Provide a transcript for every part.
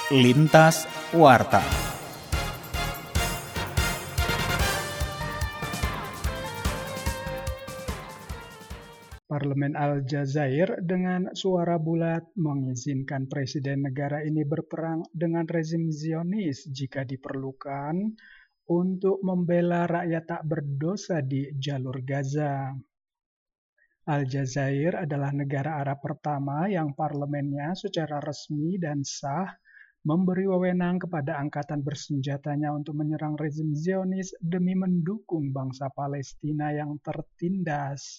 Lintas Warta. Parlemen Aljazair dengan suara bulat mengizinkan presiden negara ini berperang dengan rezim Zionis jika diperlukan untuk membela rakyat tak berdosa di jalur Gaza. Aljazair adalah negara Arab pertama yang parlemennya secara resmi dan sah memberi wewenang kepada angkatan bersenjatanya untuk menyerang rezim Zionis demi mendukung bangsa Palestina yang tertindas.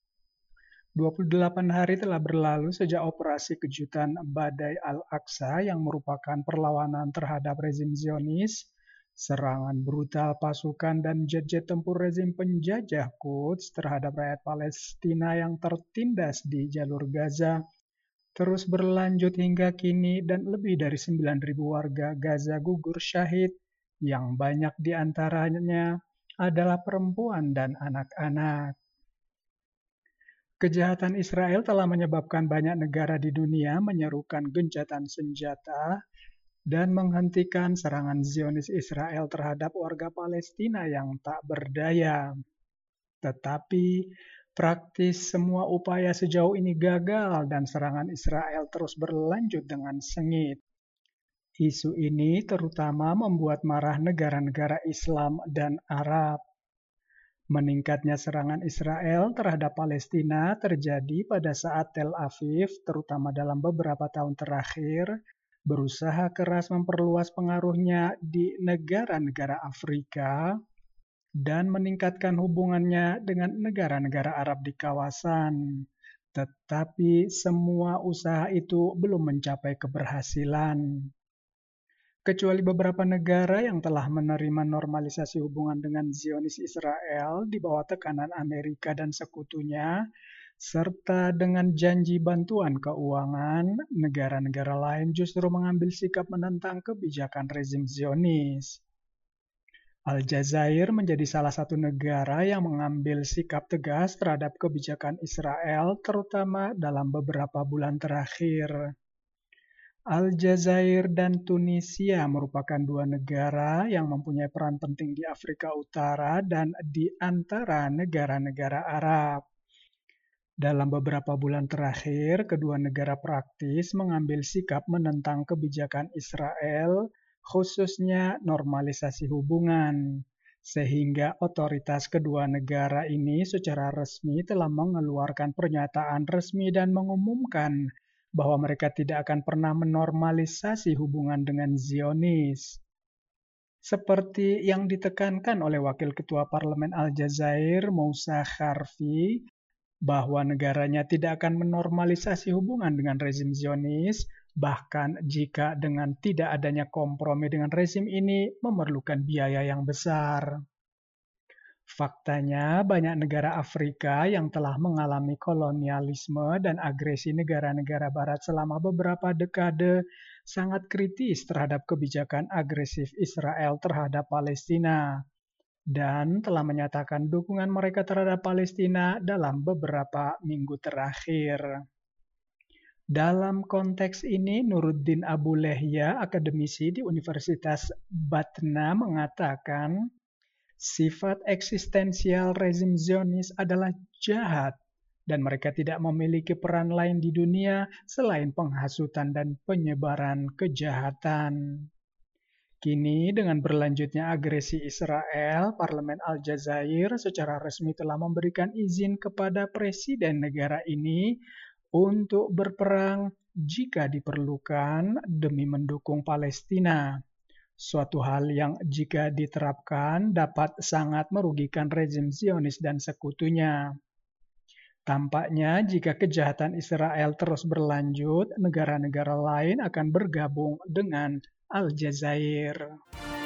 28 hari telah berlalu sejak operasi kejutan Badai Al-Aqsa yang merupakan perlawanan terhadap rezim Zionis, serangan brutal pasukan dan jet-jet tempur rezim penjajah Quds terhadap rakyat Palestina yang tertindas di jalur Gaza terus berlanjut hingga kini dan lebih dari 9.000 warga Gaza gugur syahid, yang banyak di antaranya adalah perempuan dan anak-anak. Kejahatan Israel telah menyebabkan banyak negara di dunia menyerukan gencatan senjata dan menghentikan serangan Zionis Israel terhadap warga Palestina yang tak berdaya. Tetapi praktis semua upaya sejauh ini gagal dan serangan Israel terus berlanjut dengan sengit. Isu ini terutama membuat marah negara-negara Islam dan Arab. Meningkatnya serangan Israel terhadap Palestina terjadi pada saat Tel Aviv, terutama dalam beberapa tahun terakhir, berusaha keras memperluas pengaruhnya di negara-negara Afrika dan meningkatkan hubungannya dengan negara-negara Arab di kawasan. Tetapi semua usaha itu belum mencapai keberhasilan. Kecuali beberapa negara yang telah menerima normalisasi hubungan dengan Zionis Israel di bawah tekanan Amerika dan sekutunya, serta dengan janji bantuan keuangan, negara-negara lain justru mengambil sikap menentang kebijakan rezim Zionis. Aljazair menjadi salah satu negara yang mengambil sikap tegas terhadap kebijakan Israel, terutama dalam beberapa bulan terakhir. Aljazair dan Tunisia merupakan dua negara yang mempunyai peran penting di Afrika Utara dan di antara negara-negara Arab. Dalam beberapa bulan terakhir, kedua negara praktis mengambil sikap menentang kebijakan Israel, khususnya normalisasi hubungan, sehingga otoritas kedua negara ini secara resmi telah mengeluarkan pernyataan resmi dan mengumumkan bahwa mereka tidak akan pernah menormalisasi hubungan dengan Zionis. Seperti yang ditekankan oleh Wakil Ketua Parlemen Aljazair, Moussa Kharfi, bahwa negaranya tidak akan menormalisasi hubungan dengan rezim Zionis, bahkan jika dengan tidak adanya kompromi dengan rezim ini memerlukan biaya yang besar. Faktanya, banyak negara Afrika yang telah mengalami kolonialisme dan agresi negara-negara Barat selama beberapa dekade sangat kritis terhadap kebijakan agresif Israel terhadap Palestina, dan telah menyatakan dukungan mereka terhadap Palestina dalam beberapa minggu terakhir. Dalam konteks ini, Nuruddin Abu Lehya, akademisi di Universitas Batna, mengatakan sifat eksistensial rezim Zionis adalah jahat dan mereka tidak memiliki peran lain di dunia selain penghasutan dan penyebaran kejahatan. Kini, dengan berlanjutnya agresi Israel, Parlemen Aljazair secara resmi telah memberikan izin kepada presiden negara ini untuk berperang jika diperlukan demi mendukung Palestina. Suatu hal yang jika diterapkan dapat sangat merugikan rezim Zionis dan sekutunya. Tampaknya jika kejahatan Israel terus berlanjut, negara-negara lain akan bergabung dengan Aljazair.